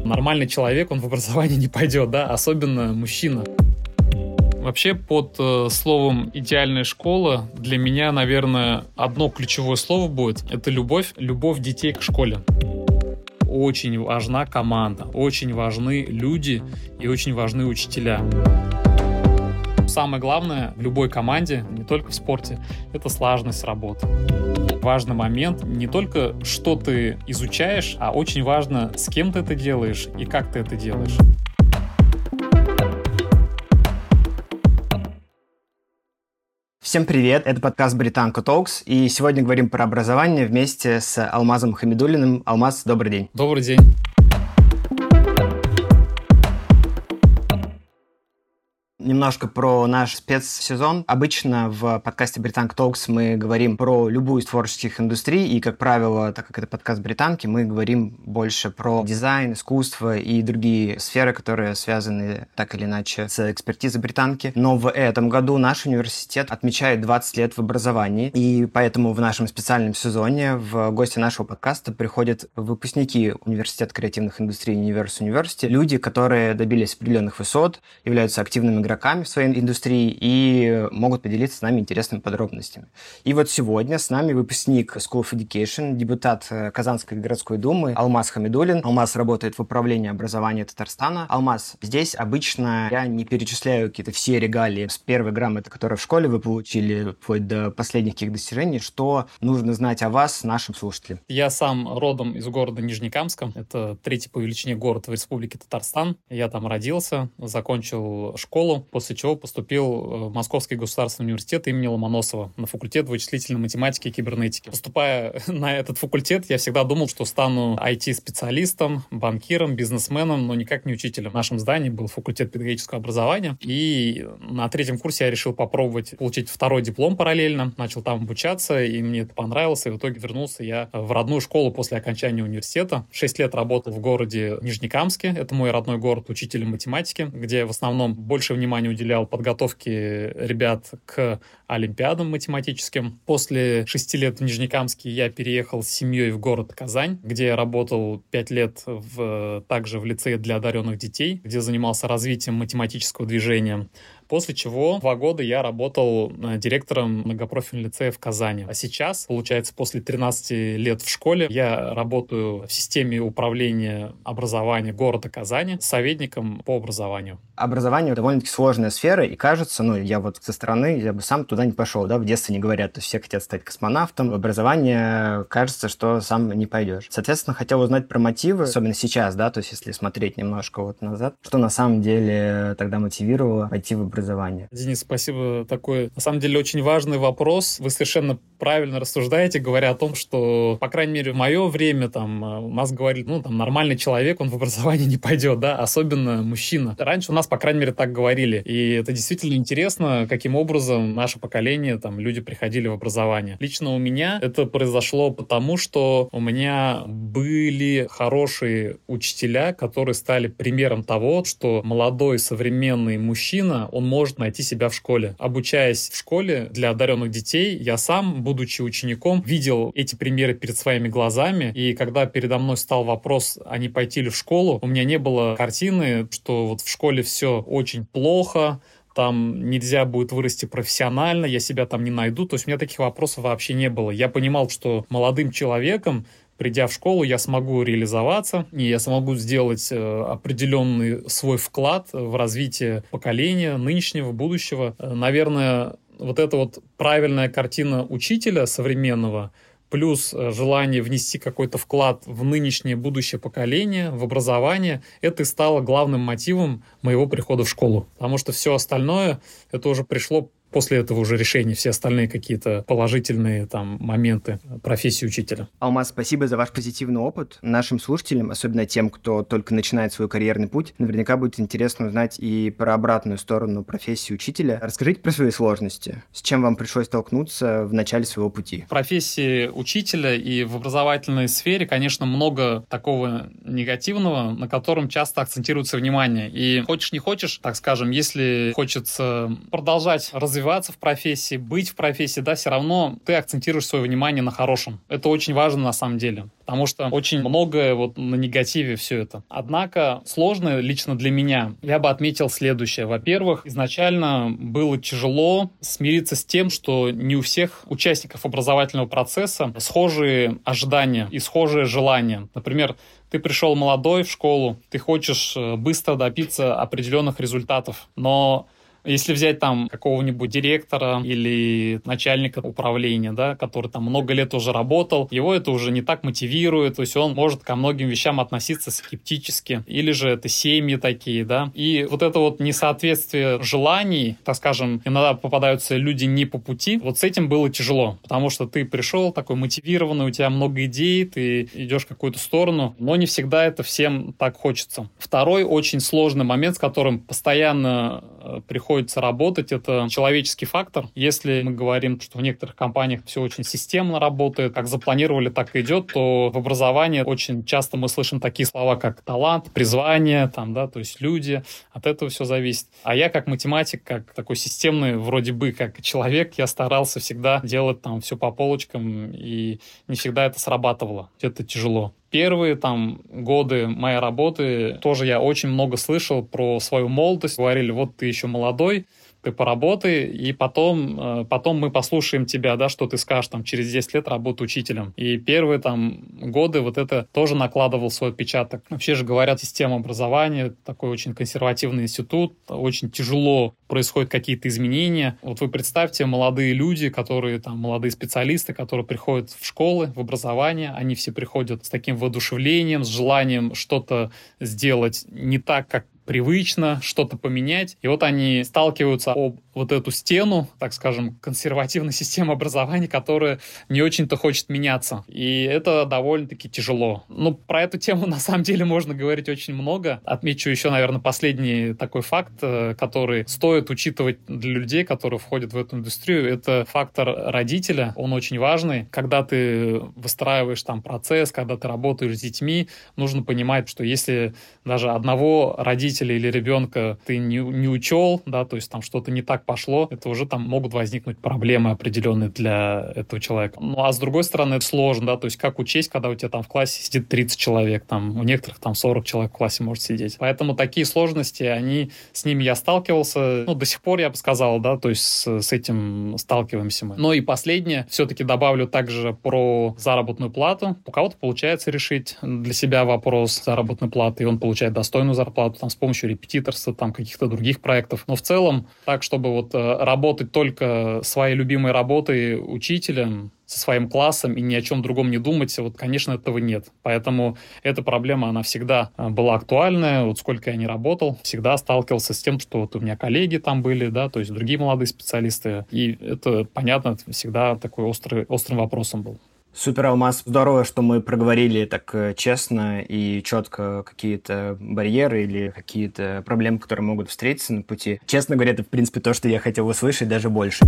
Нормальный человек, он в образование не пойдет, да, особенно мужчина. Вообще, под словом «идеальная школа» для меня, наверное, одно ключевое слово будет – это любовь. Любовь детей к школе. Очень важна команда, очень важны люди и очень важны учителя. Самое главное в любой команде, не только в спорте, это слаженность работы. Важный момент не только, что ты изучаешь, а очень важно, с кем ты это делаешь и как ты это делаешь. Всем привет, это подкаст Британко Talks, и сегодня говорим про образование вместе с Алмазом Хамидуллиным. Алмаз, добрый день. Добрый день. Немножко про наш спецсезон. Обычно в подкасте Британко Talks мы говорим про любую из творческих индустрий, и, как правило, так как это подкаст Британки, мы говорим больше про дизайн, искусство и другие сферы, которые связаны так или иначе с экспертизой Британки. Но в этом году наш университет отмечает 20 лет в образовании, и поэтому в нашем специальном сезоне в гости нашего подкаста приходят выпускники Университета креативных индустрий Universe University, люди, которые добились определенных высот, являются активными игроками в своей индустрии и могут поделиться с нами интересными подробностями. И вот сегодня с нами выпускник School of Education, депутат Казанской городской думы Алмаз Хамидуллин. Алмаз работает в управлении образования Татарстана. Алмаз, здесь обычно я не перечисляю какие-то все регалии с первой грамоты, которую в школе вы получили, вплоть до последних каких достижений. Что нужно знать о вас нашим слушателям? Я сам родом из города Нижнекамска. Это третий по величине город в Республике Татарстан. Я там родился, закончил школу, после чего поступил в Московский государственный университет имени Ломоносова на факультет вычислительной математики и кибернетики. Поступая на этот факультет, я всегда думал, что стану IT-специалистом, банкиром, бизнесменом, но никак не учителем. В нашем здании был факультет педагогического образования, и на третьем курсе я решил попробовать получить второй диплом параллельно. Начал там обучаться, и мне это понравилось, и в итоге вернулся я в родную школу после окончания университета. 6 лет работал в городе Нижнекамске, это мой родной город, учителем математики, где в основном больше внимания уделял подготовке ребят к олимпиадам математическим. После 6 лет в Нижнекамске я переехал с семьей в город Казань, где я работал 5 лет также в лицее для одаренных детей, где занимался развитием математического движения. После чего 2 года я работал директором многопрофильного лицея в Казани. А сейчас, получается, после 13 лет в школе, я работаю в системе управления образования города Казани советником по образованию. Образование довольно-таки сложная сфера, и кажется, я вот со стороны, я бы сам туда не пошел, да, в детстве не говорят, то есть все хотят стать космонавтом, в образование кажется, что сам не пойдешь. Соответственно, хотел узнать про мотивы, особенно сейчас, да, то есть если смотреть немножко вот назад, что на самом деле тогда мотивировало пойти в образование. Денис, спасибо. Такой, на самом деле, очень важный вопрос. Вы совершенно правильно рассуждаете, говоря о том, что, по крайней мере, в мое время у нас говорили, нормальный человек, он в образование не пойдет, да, особенно мужчина. Раньше у нас, по крайней мере, так говорили. И это действительно интересно, каким образом наше поколение, люди приходили в образование. Лично у меня это произошло потому, что у меня были хорошие учителя, которые стали примером того, что молодой современный мужчина, он может найти себя в школе. Обучаясь в школе для одаренных детей, я сам, будучи учеником, видел эти примеры перед своими глазами, и когда передо мной стал вопрос, а не пойти ли в школу, у меня не было картины, что вот в школе все очень плохо, там нельзя будет вырасти профессионально, я себя там не найду. То есть у меня таких вопросов вообще не было. Я понимал, что молодым человеком, придя в школу, я смогу реализоваться, и я смогу сделать определенный свой вклад в развитие поколения, нынешнего, будущего. Наверное, вот эта вот правильная картина учителя современного, плюс желание внести какой-то вклад в нынешнее будущее поколение, в образование, это и стало главным мотивом моего прихода в школу. Потому что все остальное, это уже пришло после этого уже решения, все остальные какие-то положительные моменты профессии учителя. Алмаз, спасибо за ваш позитивный опыт. Нашим слушателям, особенно тем, кто только начинает свой карьерный путь, наверняка будет интересно узнать и про обратную сторону профессии учителя. Расскажите про свои сложности. С чем вам пришлось столкнуться в начале своего пути? В профессии учителя и в образовательной сфере, конечно, много такого негативного, на котором часто акцентируется внимание. И хочешь не хочешь, так скажем, если хочется продолжать развиваться развиваться в профессии, быть в профессии, да, все равно ты акцентируешь свое внимание на хорошем. Это очень важно на самом деле, потому что очень многое вот на негативе все это. Однако сложно лично для меня. Я бы отметил следующее. Во-первых, изначально было тяжело смириться с тем, что не у всех участников образовательного процесса схожие ожидания и схожие желания. Например, ты пришел молодой в школу, ты хочешь быстро добиться определенных результатов, но если взять там какого-нибудь директора или начальника управления, да, который там много лет уже работал, его это уже не так мотивирует, то есть он может ко многим вещам относиться скептически, или же это семьи такие, да, и вот это вот несоответствие желаний, так скажем, иногда попадаются люди не по пути, вот с этим было тяжело, потому что ты пришел такой мотивированный, у тебя много идей, ты идешь в какую-то сторону, но не всегда это всем так хочется. Второй очень сложный момент, с которым постоянно приходится работать, это человеческий фактор. Если мы говорим, что в некоторых компаниях все очень системно работает, как запланировали, так и идет, то в образовании очень часто мы слышим такие слова, как талант, призвание, там, да, то есть люди, от этого все зависит. А я как математик, как такой системный, вроде бы, как человек, я старался всегда делать там все по полочкам, и не всегда это срабатывало. Это тяжело. Первые там годы моей работы тоже я очень много слышал про свою молодость. Говорили, вот ты еще молодой, ты поработай, и потом мы послушаем тебя, да, что ты скажешь там через 10 лет работы учителем. И первые там годы вот это тоже накладывал свой отпечаток. Вообще же говорят, система образования, такой очень консервативный институт, очень тяжело происходят какие-то изменения. Вот вы представьте, молодые люди, которые там, молодые специалисты, которые приходят в школы, в образование, они все приходят с таким воодушевлением, с желанием что-то сделать не так, как привычно, что-то поменять. И вот они сталкиваются об вот эту стену, так скажем, консервативной системы образования, которая не очень-то хочет меняться. И это довольно-таки тяжело. Ну, про эту тему на самом деле можно говорить очень много. Отмечу еще, наверное, последний такой факт, который стоит учитывать для людей, которые входят в эту индустрию. Это фактор родителя. Он очень важный. Когда ты выстраиваешь там процесс, когда ты работаешь с детьми, нужно понимать, что если даже одного родителя или ребенка ты не учел, да, то есть там что-то не так пошло, это уже там могут возникнуть проблемы определенные для этого человека. Ну, а с другой стороны, это сложно, да, то есть как учесть, когда у тебя там в классе сидит 30 человек, там, у некоторых там 40 человек в классе может сидеть. Поэтому такие сложности, с ними я сталкивался, ну, до сих пор, я бы сказал, да, то есть с этим сталкиваемся мы. Ну и последнее, все-таки добавлю также про заработную плату. У кого-то получается решить для себя вопрос заработной платы, и он получает достойную зарплату, там, с помощью репетиторства, там, каких-то других проектов. Но в целом, так, чтобы вот работать только своей любимой работой учителем, со своим классом и ни о чем другом не думать, вот, конечно, этого нет. Поэтому эта проблема, она всегда была актуальная. Вот сколько я не работал, всегда сталкивался с тем, что вот у меня коллеги там были, да, то есть другие молодые специалисты. И это, понятно, всегда такой острым вопросом был. Супер, Алмаз. Здорово, что мы проговорили так честно и четко какие-то барьеры или какие-то проблемы, которые могут встретиться на пути. Честно говоря, это, в принципе, то, что я хотел услышать, даже больше.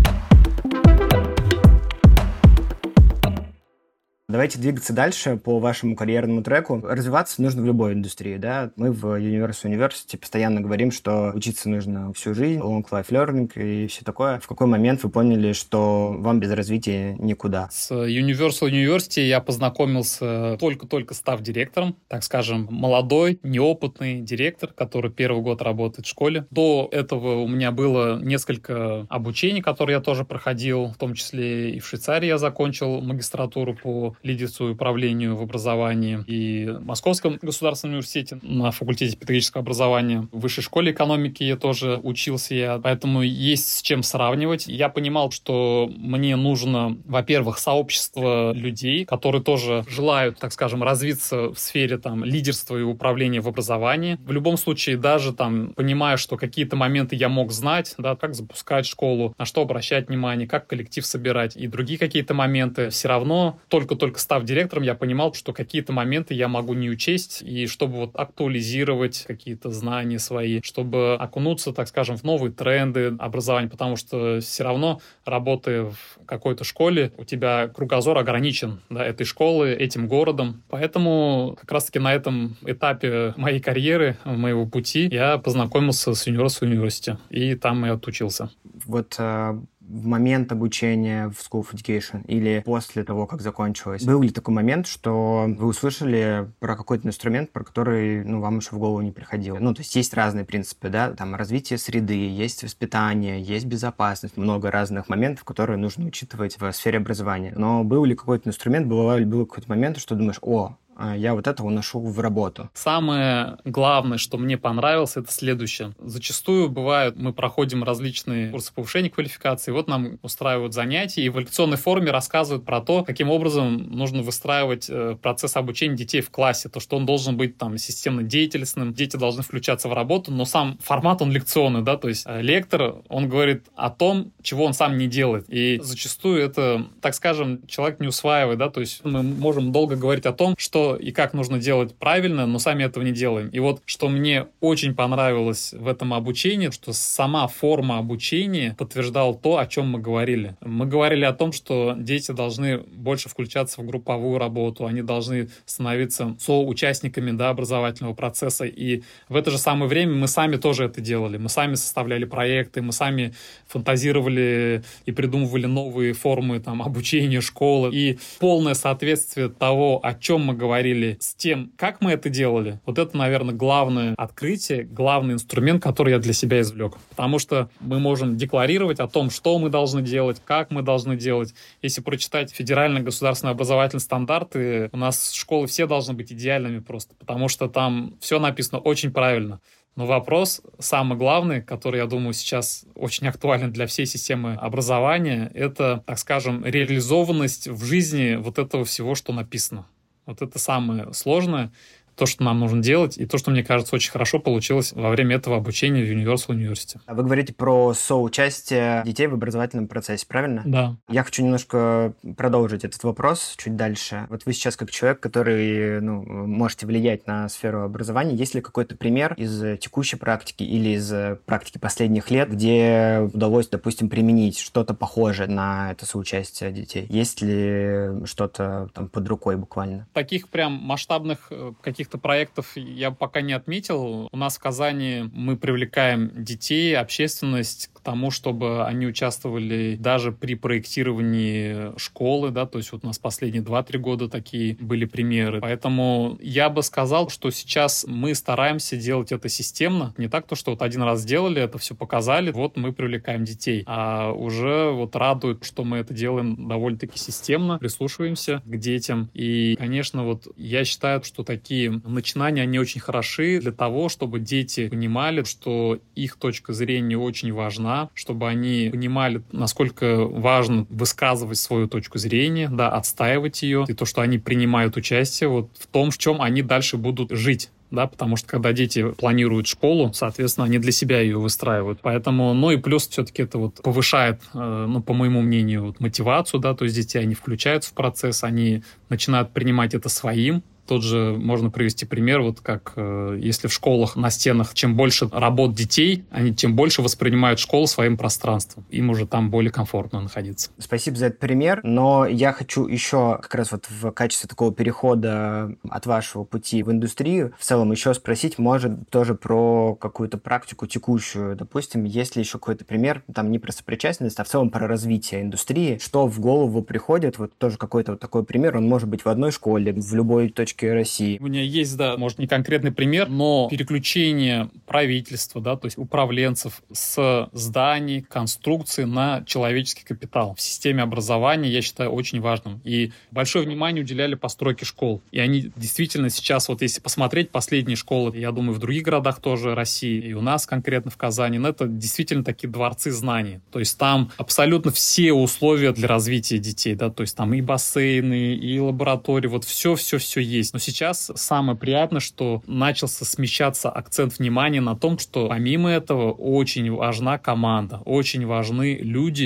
Давайте двигаться дальше по вашему карьерному треку. Развиваться нужно в любой индустрии, да. Мы в University постоянно говорим, что учиться нужно всю жизнь, long life learning и все такое. В какой момент вы поняли, что вам без развития никуда? С University я познакомился только став директором, так скажем, молодой, неопытный директор, который первый год работает в школе. До этого у меня было несколько обучений, которые я тоже проходил, в том числе и в Швейцарии я закончил магистратуру по лидерству и управлению в образовании, и в Московском государственном университете на факультете педагогического образования. В высшей школе экономики я тоже учился, поэтому есть с чем сравнивать. Я понимал, что мне нужно, во-первых, сообщество людей, которые тоже желают, так скажем, развиться в сфере там лидерства и управления в образовании. В любом случае, даже там, понимая, что какие-то моменты я мог знать, да, как запускать школу, на что обращать внимание, как коллектив собирать и другие какие-то моменты, все равно только став директором, я понимал, что какие-то моменты я могу не учесть, и чтобы вот актуализировать какие-то знания свои, чтобы окунуться, так скажем, в новые тренды образования, потому что все равно, работая в какой-то школе, у тебя кругозор ограничен, да, этой школы, этим городом. Поэтому как раз-таки на этом этапе моей карьеры, моего пути, я познакомился с University, и там и отучился. вот в момент обучения в School of Education или после того, как закончилось, был ли такой момент, что вы услышали про какой-то инструмент, про который, вам еще в голову не приходило? То есть разные принципы, да, там развитие среды, есть воспитание, есть безопасность, много разных моментов, которые нужно учитывать в сфере образования. Но был ли какой-то инструмент, был какой-то момент, что думаешь, я вот это уношу в работу? Самое главное, что мне понравилось, это следующее. Зачастую бывает, мы проходим различные курсы повышения квалификации, вот нам устраивают занятия, и в лекционной форме рассказывают про то, каким образом нужно выстраивать процесс обучения детей в классе, то, что он должен быть там системно деятельным, дети должны включаться в работу, но сам формат, он лекционный, да, то есть лектор, он говорит о том, чего он сам не делает, и зачастую это, так скажем, человек не усваивает, да, то есть мы можем долго говорить о том, что и как нужно делать правильно, но сами этого не делаем. И вот что мне очень понравилось в этом обучении, что сама форма обучения подтверждала то, о чем мы говорили. Мы говорили о том, что дети должны больше включаться в групповую работу, они должны становиться соучастниками, да, образовательного процесса. И в это же самое время мы сами тоже это делали. Мы сами составляли проекты, мы сами фантазировали и придумывали новые формы там, обучения, школы. И полное соответствие того, о чем мы говорили, с тем, как мы это делали, вот это, наверное, главное открытие, главный инструмент, который я для себя извлек. Потому что мы можем декларировать о том, что мы должны делать, как мы должны делать. Если прочитать федеральные государственные образовательные стандарты, у нас школы все должны быть идеальными просто, потому что там все написано очень правильно. Но вопрос, самый главный, который, я думаю, сейчас очень актуален для всей системы образования, это, так скажем, реализованность в жизни вот этого всего, что написано. Вот это самое сложное, то, что нам нужно делать, и то, что, мне кажется, очень хорошо получилось во время этого обучения в Universal University. Вы говорите про соучастие детей в образовательном процессе, правильно? Да. Я хочу немножко продолжить этот вопрос чуть дальше. Вот вы сейчас как человек, который, можете влиять на сферу образования, есть ли какой-то пример из текущей практики или из практики последних лет, где удалось, допустим, применить что-то похожее на это соучастие детей? Есть ли что-то там под рукой буквально? Таких прям масштабных каких-то проектов я пока не отметил. У нас в Казани мы привлекаем детей, общественность к тому, чтобы они участвовали даже при проектировании школы, да, то есть вот у нас последние 2-3 года такие были примеры. Поэтому я бы сказал, что сейчас мы стараемся делать это системно. Не так, что вот один раз сделали, это все показали, вот мы привлекаем детей. А уже вот радует, что мы это делаем довольно-таки системно, прислушиваемся к детям. И, конечно, вот я считаю, что такие начинания, они очень хороши для того, чтобы дети понимали, что их точка зрения очень важна, чтобы они понимали, насколько важно высказывать свою точку зрения, да, отстаивать ее, и то, что они принимают участие вот в том, в чем они дальше будут жить. Да, потому что когда дети планируют школу, соответственно, они для себя ее выстраивают. Поэтому, и плюс все-таки это вот повышает, по моему мнению, вот мотивацию, да, то есть дети, они включаются в процесс, они начинают принимать это своим. Тут же можно привести пример, вот как если в школах на стенах чем больше работ детей, они тем больше воспринимают школу своим пространством. Им уже там более комфортно находиться. Спасибо за этот пример, но я хочу еще как раз вот в качестве такого перехода от вашего пути в индустрию в целом еще спросить, может, тоже про какую-то практику текущую. Допустим, есть ли еще какой-то пример, там не про сопричастность, а в целом про развитие индустрии, что в голову приходит, вот тоже какой-то вот такой пример, он может быть в одной школе, в любой точке России. У меня есть, да, может, не конкретный пример, но переключение правительства, да, то есть управленцев с зданий, конструкций на человеческий капитал в системе образования, я считаю, очень важным. И большое внимание уделяли постройке школ. И они действительно сейчас, вот если посмотреть последние школы, я думаю, в других городах тоже России, и у нас конкретно в Казани, это действительно такие дворцы знаний. То есть там абсолютно все условия для развития детей, да, то есть там и бассейны, и лаборатории, вот все есть. Но сейчас самое приятное, что начался смещаться акцент внимания на том, что помимо этого очень важна команда, очень важны люди,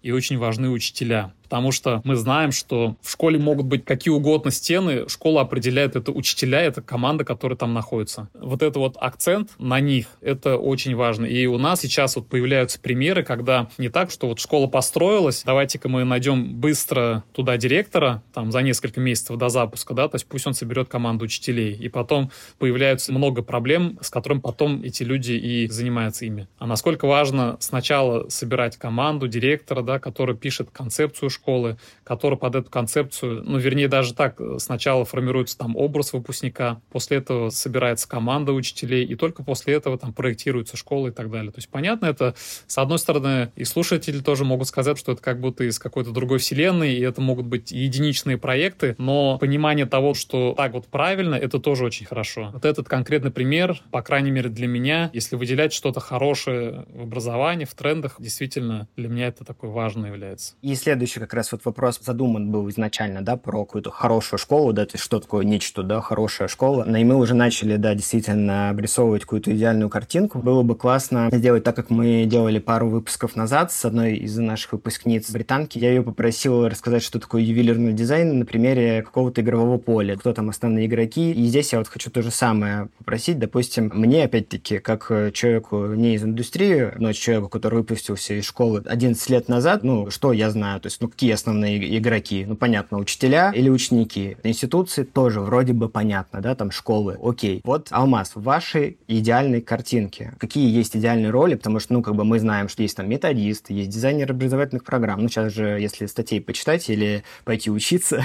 и очень важны учителя. Потому что мы знаем, что в школе могут быть какие угодно стены, школа определяет, это учителя, это команда, которая там находится. Вот это вот акцент на них, это очень важно. И у нас сейчас вот появляются примеры, когда не так, что вот школа построилась, давайте-ка мы найдем быстро туда директора, там, за несколько месяцев до запуска, да, то есть пусть он соберет команду учителей. И потом появляются много проблем, с которыми потом эти люди и занимаются ими. А насколько важно сначала собирать команду директора, да, который пишет концепцию школы, который под эту концепцию, вернее, даже так, сначала формируется там образ выпускника, после этого собирается команда учителей, и только после этого там проектируется школа и так далее. То есть, понятно, это, с одной стороны, и слушатели тоже могут сказать, что это как будто из какой-то другой вселенной, и это могут быть единичные проекты, но понимание того, что так вот правильно, это тоже очень хорошо. Вот этот конкретный пример, по крайней мере, для меня, если выделять что-то хорошее в образовании, в трендах, действительно, для меня это такое важное является. И следующий как раз вот вопрос задуман был изначально, да, про какую-то хорошую школу, да, то есть что такое нечто, да, хорошая школа. И мы уже начали, да, действительно обрисовывать какую-то идеальную картинку. Было бы классно сделать так, как мы делали пару выпусков назад с одной из наших выпускниц британки. Я ее попросил рассказать, что такое ювелирный дизайн на примере какого-то игрового поля, кто там основные игроки. И здесь я вот хочу то же самое попросить. Допустим, мне, опять-таки, как человеку не из индустрии, но человеку, который выпустился из школы 11 лет назад, что я знаю, то есть, какие основные игроки? Понятно, учителя или ученики. Институции тоже вроде бы понятно, да, там школы, окей. Вот, Алмаз, в вашей идеальной картинке какие есть идеальные роли? Потому что, мы знаем, что есть там методист, есть дизайнер образовательных программ. Сейчас же, если статей почитать или пойти учиться,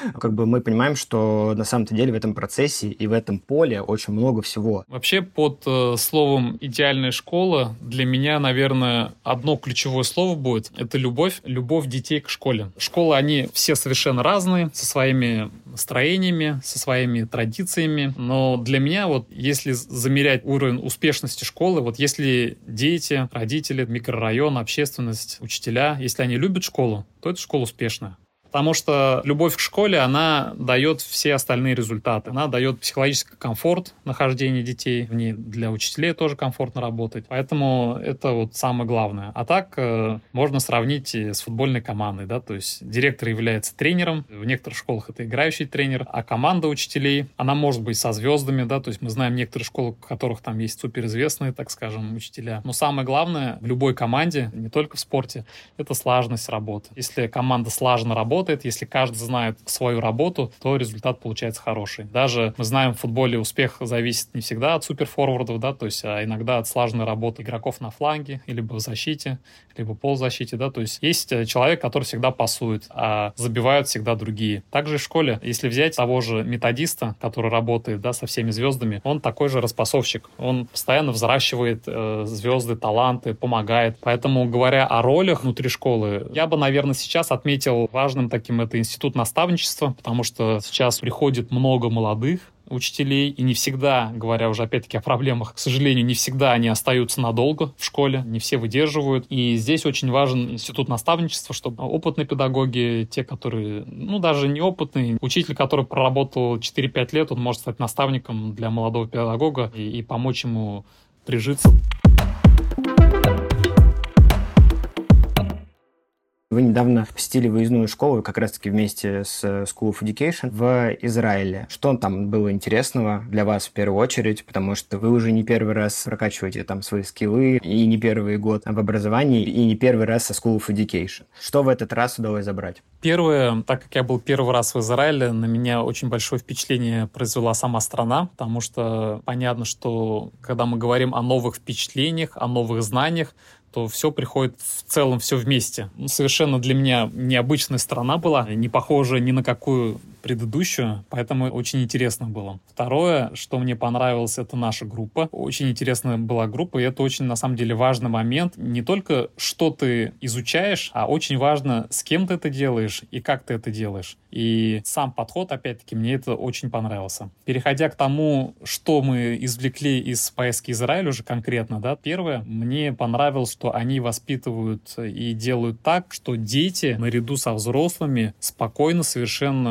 мы понимаем, что на самом-то деле в этом процессе и в этом поле очень много всего. Вообще, под словом «идеальная школа» для меня, наверное, одно ключевое слово будет — это любовь детей к школе. Школы, они все совершенно разные, со своими строениями, со своими традициями, но для меня, если замерять уровень успешности школы, если дети, родители, микрорайон, общественность, учителя, если они любят школу, то эта школа успешная. Потому что любовь к школе, она дает все остальные результаты. Она дает психологический комфорт нахождения детей в ней. Для учителей тоже комфортно работать. Поэтому это самое главное. А так можно сравнить и с футбольной командой. Да? То есть директор является тренером. В некоторых школах это играющий тренер. А команда учителей, она может быть со звездами. Да? То есть мы знаем некоторые школы, в которых там есть суперизвестные, так скажем, учителя. Но самое главное в любой команде, не только в спорте, это слаженность работы. Если команда слаженно работает, если каждый знает свою работу, то результат получается хороший. Даже мы знаем, в футболе успех зависит не всегда от суперфорвардов, да, то есть, а иногда от слаженной работы игроков на фланге, либо в защите, либо полузащите, да, то есть есть человек, который всегда пасует, а забивают всегда другие. Также в школе, если взять того же методиста, который работает, да, со всеми звездами, он такой же распасовщик, он постоянно взращивает звезды, таланты, помогает. Поэтому, говоря о ролях внутри школы, я бы, наверное, сейчас отметил важным таким это институт наставничества, потому что сейчас приходит много молодых учителей, и не всегда, говоря уже опять-таки о проблемах, к сожалению, не всегда они остаются надолго в школе, не все выдерживают. И здесь очень важен институт наставничества, чтобы опытные педагоги, те, которые, даже неопытные, учитель, который проработал 4-5 лет, он может стать наставником для молодого педагога и помочь ему прижиться. Вы недавно посетили выездную школу, как раз-таки вместе с School of Education в Израиле. Что там было интересного для вас в первую очередь? Потому что вы уже не первый раз прокачиваете там свои скиллы, и не первый год в образовании, и не первый раз со School of Education. Что в этот раз удалось забрать? Первое, так как я был первый раз в Израиле, на меня очень большое впечатление произвела сама страна, потому что понятно, что когда мы говорим о новых впечатлениях, о новых знаниях, то все приходит в целом, все вместе. Совершенно для меня необычная страна была, не похожа ни на какую предыдущую, поэтому очень интересно было. Второе, что мне понравилось, это наша группа. Очень интересная была группа, и это очень, на самом деле, важный момент. Не только, что ты изучаешь, а очень важно, с кем ты это делаешь и как ты это делаешь. И сам подход, опять-таки, мне это очень понравился. Переходя к тому, что мы извлекли из поездки в Израиль уже конкретно, да, первое, мне понравилось, что они воспитывают и делают так, что дети наряду со взрослыми спокойно совершенно могут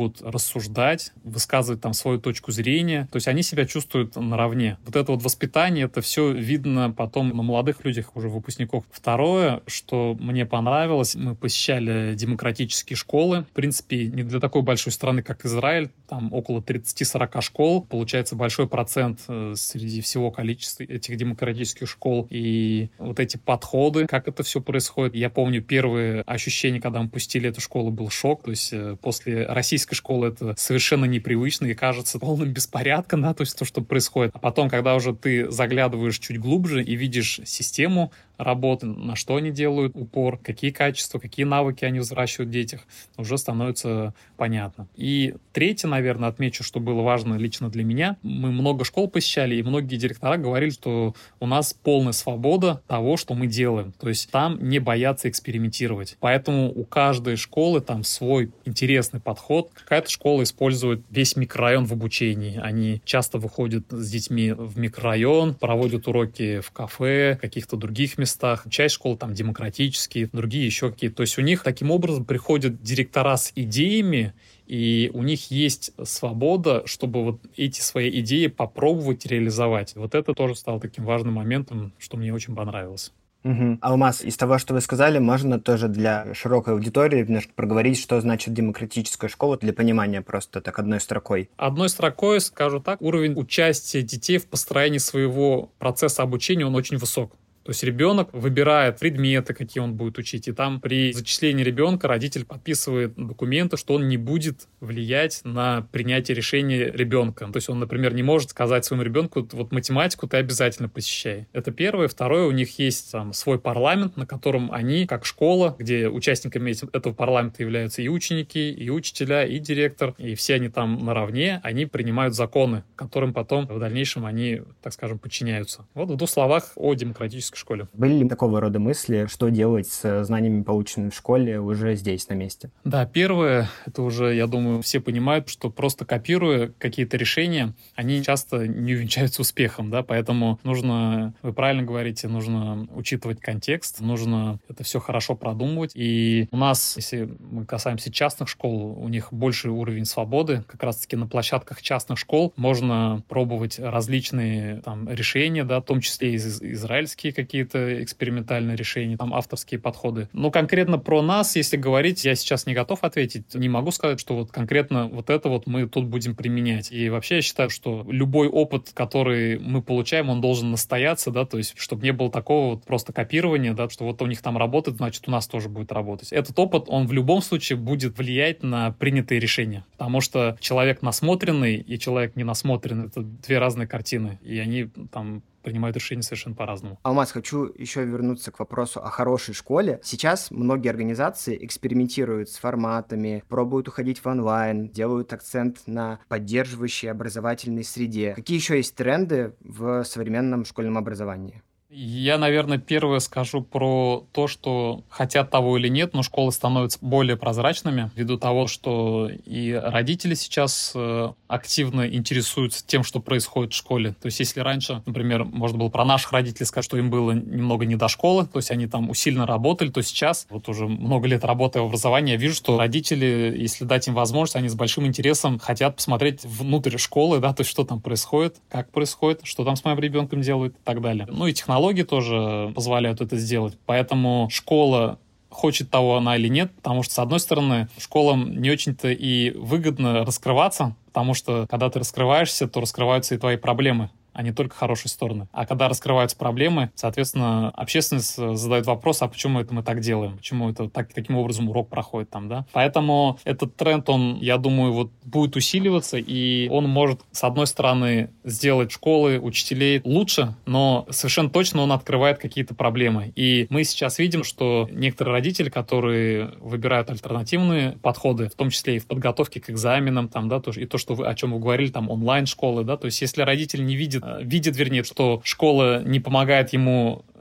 могут рассуждать, высказывать там свою точку зрения. То есть они себя чувствуют наравне. Вот это вот воспитание, это все видно потом на молодых людях, уже выпускников. Второе, что мне понравилось, мы посещали демократические школы. В принципе, не для такой большой страны, как Израиль, там около 30-40 школ. Получается большой процент среди всего количества этих демократических школ. И вот эти подходы, как это все происходит. Я помню первые ощущения, когда мы посетили эту школу, был шок. То есть после российской школы это совершенно непривычно и кажется полным беспорядком, да, то есть то, что происходит. А потом, когда уже ты заглядываешь чуть глубже и видишь систему работы, на что они делают упор, какие качества, какие навыки они взращивают в детях, уже становится понятно. И третье, наверное, отмечу, что было важно лично для меня. Мы много школ посещали, и многие директора говорили, что у нас полная свобода того, что мы делаем. То есть там не боятся экспериментировать. Поэтому у каждой школы там свой интересный подход. Какая-то школа использует весь микрорайон в обучении. Они часто выходят с детьми в микрорайон, проводят уроки в кафе, каких-то других местах. Часть школ там демократические, другие еще какие-то. То есть у них таким образом приходят директора с идеями, и у них есть свобода, чтобы вот эти свои идеи попробовать реализовать. Вот это тоже стало таким важным моментом, что мне очень понравилось. Алмаз, из того, что вы сказали, можно тоже для широкой аудитории немножко проговорить, что значит демократическая школа, для понимания просто так одной строкой. Одной строкой, скажу так, уровень участия детей в построении своего процесса обучения, он очень высок. То есть ребенок выбирает предметы, какие он будет учить, и там при зачислении ребенка родитель подписывает документы, что он не будет влиять на принятие решения ребенка. То есть он, например, не может сказать своему ребенку, вот математику ты обязательно посещай. Это первое. Второе, у них есть там свой парламент, на котором они, как школа, где участниками этого парламента являются и ученики, и учителя, и директор, и все они там наравне, они принимают законы, которым потом в дальнейшем они, так скажем, подчиняются. Вот в двух словах о демократической школе. Были ли такого рода мысли, что делать с знаниями, полученными в школе, уже здесь, на месте? Да, первое, это уже, я думаю, все понимают, что просто копируя какие-то решения, они часто не увенчаются успехом, да, поэтому нужно, вы правильно говорите, нужно учитывать контекст, нужно это все хорошо продумывать. И у нас, если мы касаемся частных школ, у них больший уровень свободы. Как раз-таки на площадках частных школ можно пробовать различные там решения, да, в том числе и израильские какие-то экспериментальные решения, там авторские подходы. Но конкретно про нас, если говорить, я сейчас не готов ответить. Не могу сказать, что вот конкретно вот это вот мы тут будем применять. И вообще я считаю, что любой опыт, который мы получаем, он должен настояться, да, то есть чтобы не было такого вот просто копирования, да, что вот у них там работает, значит у нас тоже будет работать. Этот опыт, он в любом случае будет влиять на принятые решения, потому что человек насмотренный и человек не насмотренный — это две разные картины, и они там принимают решения совершенно по-разному. Алмаз, хочу еще вернуться к вопросу о хорошей школе. Сейчас многие организации экспериментируют с форматами, пробуют уходить в онлайн, делают акцент на поддерживающей образовательной среде. Какие еще есть тренды в современном школьном образовании? Я, наверное, первое скажу про то, что хотят того или нет, но школы становятся более прозрачными ввиду того, что и родители сейчас активно интересуются тем, что происходит в школе. То есть если раньше, например, можно было про наших родителей сказать, что им было немного не до школы, то есть они там усиленно работали, то сейчас, вот уже много лет работая в образовании, я вижу, что родители, если дать им возможность, они с большим интересом хотят посмотреть внутрь школы, да, то есть что там происходит, как происходит, что там с моим ребенком делают и так далее. Ну и технологии тоже позволяют это сделать. Поэтому школа, хочет того она или нет, потому что, с одной стороны, школам не очень-то и выгодно раскрываться, потому что, когда ты раскрываешься, то раскрываются и твои проблемы, а не только хорошие стороны. А когда раскрываются проблемы, соответственно, общественность задает вопрос, а почему это мы так делаем? Почему это таким образом урок проходит там, да? Поэтому этот тренд, он, я думаю, вот будет усиливаться, и он может, с одной стороны, сделать школы, учителей лучше, но совершенно точно он открывает какие-то проблемы. И мы сейчас видим, что некоторые родители, которые выбирают альтернативные подходы, в том числе и в подготовке к экзаменам, там, да, тоже, и то, что о чем вы говорили, там, онлайн-школы, да, то есть если родитель не видит, вернее, что школа не помогает ему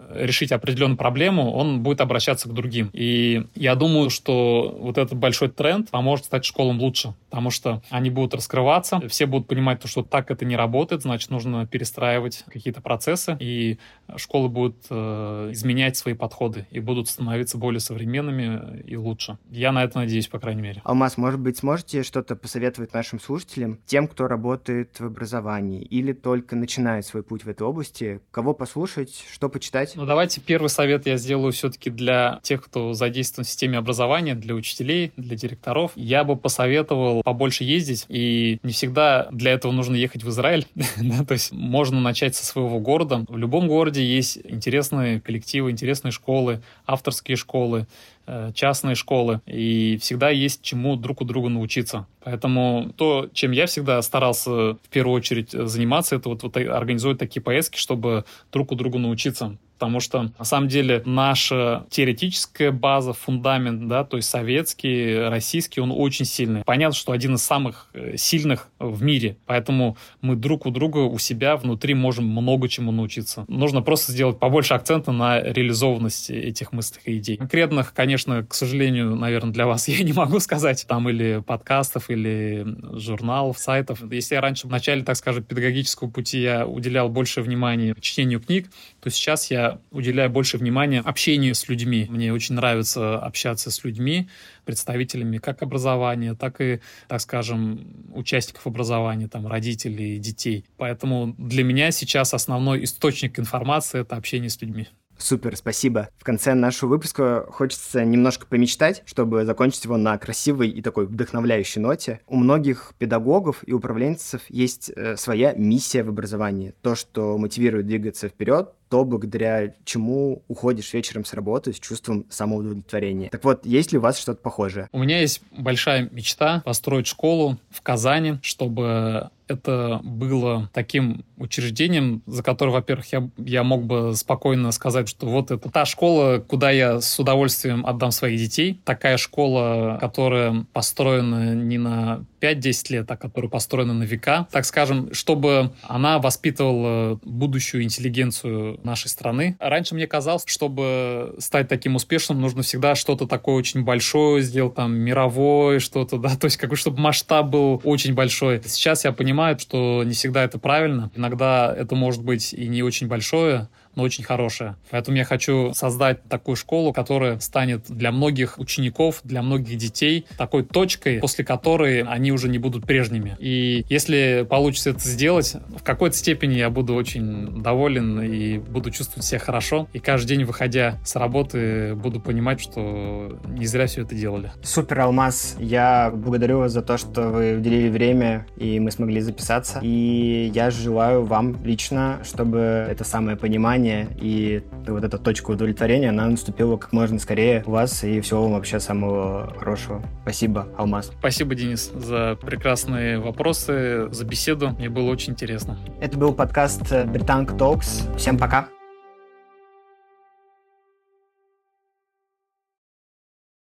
решить определенную проблему, он будет обращаться к другим. И я думаю, что вот этот большой тренд поможет стать школам лучше, потому что они будут раскрываться, все будут понимать, что так это не работает, значит, нужно перестраивать какие-то процессы, и школы будут изменять свои подходы и будут становиться более современными и лучше. Я на это надеюсь, по крайней мере. Алмаз, может быть, сможете что-то посоветовать нашим слушателям, тем, кто работает в образовании или только начинает свой путь в этой области? Кого послушать, что почитать? Ну, давайте первый совет я сделаю все-таки для тех, кто задействован в системе образования, для учителей, для директоров. Я бы посоветовал побольше ездить, и не всегда для этого нужно ехать в Израиль. То есть можно начать со своего города. В любом городе есть интересные коллективы, интересные школы, авторские школы, частные школы, и всегда есть чему друг у друга научиться. Поэтому то, чем я всегда старался в первую очередь заниматься, это вот организовать такие поездки, чтобы друг у друга научиться. Потому что, на самом деле, наша теоретическая база, фундамент, да, то есть советский, российский, он очень сильный. Понятно, что один из самых сильных в мире, поэтому мы друг у друга у себя внутри можем много чему научиться. Нужно просто сделать побольше акцента на реализованность этих мыслей и идей. Конкретных, конечно, к сожалению, наверное, для вас я не могу сказать, там или подкастов, или журналов, сайтов. Если я раньше в начале, так скажем, педагогического пути я уделял больше внимания чтению книг, то сейчас я уделяю больше внимания общению с людьми. Мне очень нравится общаться с людьми, представителями как образования, так и, так скажем, участников образования, там, родителей, детей. Поэтому для меня сейчас основной источник информации — это общение с людьми. Супер, спасибо. В конце нашего выпуска хочется немножко помечтать, чтобы закончить его на красивой и такой вдохновляющей ноте. У многих педагогов и управленцев есть своя миссия в образовании. То, что мотивирует двигаться вперед, то, благодаря чему уходишь вечером с работы с чувством самоудовлетворения. Так вот, есть ли у вас что-то похожее? У меня есть большая мечта построить школу в Казани, чтобы это было таким учреждением, за которое, во-первых, я мог бы спокойно сказать, что вот это та школа, куда я с удовольствием отдам своих детей. Такая школа, которая построена не на 5-10 лет, а которая построена на века. Так скажем, чтобы она воспитывала будущую интеллигенцию нашей страны. Раньше мне казалось, чтобы стать таким успешным, нужно всегда что-то такое очень большое сделать, там, мировое что-то, да, то есть какой, чтобы масштаб был очень большой. Сейчас я понимаю, что не всегда это правильно. Иногда это может быть и не очень большое, но очень хорошее. Поэтому я хочу создать такую школу, которая станет для многих учеников, для многих детей такой точкой, после которой они уже не будут прежними. И если получится это сделать, в какой-то степени я буду очень доволен и буду чувствовать себя хорошо. И каждый день, выходя с работы, буду понимать, что не зря все это делали. Супер, Алмаз. Я благодарю вас за то, что вы уделили время, и мы смогли записаться. И я желаю вам лично, чтобы это самое понимание и вот эта точка удовлетворения, она наступила как можно скорее у вас, и всего вам вообще самого хорошего. Спасибо, Алмаз. Спасибо, Денис, за прекрасные вопросы, за беседу. Мне было очень интересно. Это был подкаст Британк Talks. Всем пока.